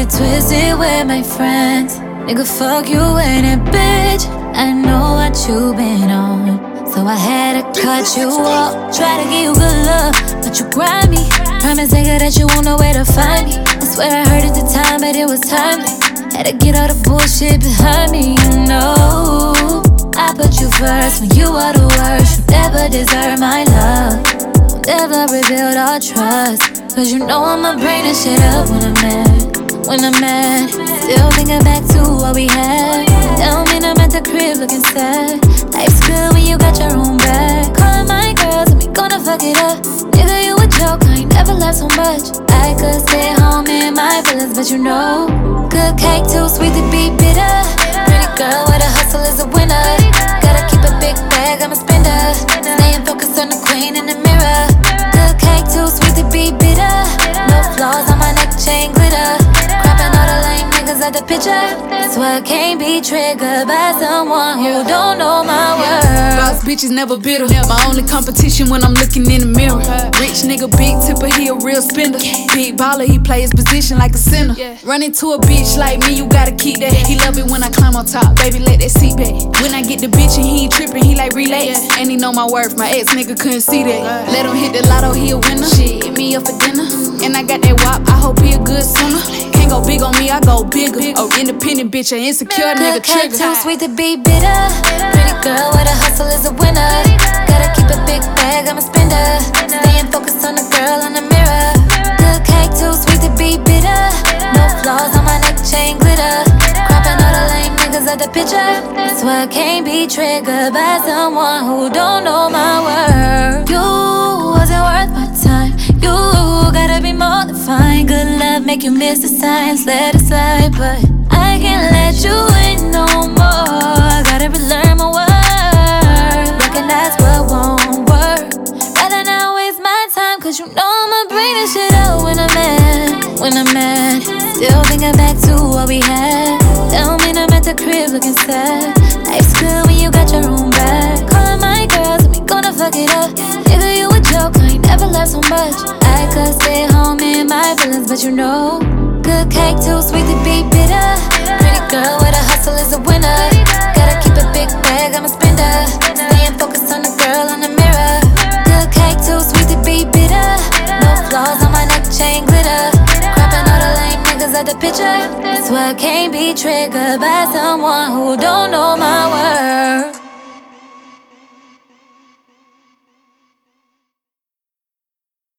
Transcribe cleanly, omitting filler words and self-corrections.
get twisted with my friends. Nigga, fuck you and that bitch. I know what you been on, so I had to cut you off. Try to give you good love, but you grind me. Promise nigga that you won't know where to find me. I swear I heard at the time, but it was timely. Had to get all the bullshit behind me, you know. I put you first when you are the worst. You never deserve my love. Won't ever rebuild our trust, cause you know I'ma bring this shit up when I'm mad. When I'm mad, still thinking back to what we had. Tell me I'm at the crib looking sad. Life's good when you got your own bag. Calling my girls and we gonna fuck it up. Nigga, you a joke, I ain't never laughed so much. I could stay home in my feelings, but you know, good cake too sweet to be bitter. Pretty girl with a hustle is a winner. Gotta keep a big bag, I'm a spender. Staying focused on the queen in the mirror. Good cake too sweet to be bitter. No flaws on my neck chain glitter. Cropping all the lame niggas out the picture. So I can't be triggered by someone who don't know my worth. Boss bitches never bitter. My only competition when I'm looking in the mirror. Rich nigga, big tipper, he a real spender. Big baller, he play his position like a center. Run into a bitch like me, you gotta keep that. He love it when I climb on top, baby, let that seat back. When I get the bitch and he ain't tripping, he like relax. And he know my worth, my ex nigga couldn't see that. Let him hit the lotto, he a winner. Shit, hit me up for dinner. And I got that wop, I hope he a good swimmer. Can't go big on me, I go bigger. Oh, independent bitch, an insecure nigga trigger. Too sweet to be bitter. Pretty girl with a hustle is a winner. Gotta keep a big bag, I'm a spender. Staying focused on the girl in the mirror. Good cake, too sweet to be bitter. No flaws on my neck chain glitter. Cropping all the lame niggas out the picture. So I can't be triggered by someone who don't know my worth. You wasn't worth my time. You gotta be more than fine. Good love make you miss the signs. Let it slide, but I can't let you in no more. Gotta relearn my worth. Recognize what won't work. Rather not waste my time, cause you know I'ma bring this shit out when I'm mad. When I'm mad, still thinking back to what we had. Tell me I'm at the crib looking sad. Life's good when you got your own bag. Calling my girls and we gonna fuck it up. Nigga, you a joke, I ain't never laughed so much. I could stay home in my feelings, but you know, good cake too sweet to be bitter. Pretty girl with a hustle is a winner. Gotta keep a big bag, I'm a spender. Staying focused on the girl in the mirror. Good cake too sweet to be bitter. No flaws on my neck chain glitter. Cropping all the lame niggas out the picture. So I can't be triggered by someone who don't know my worth.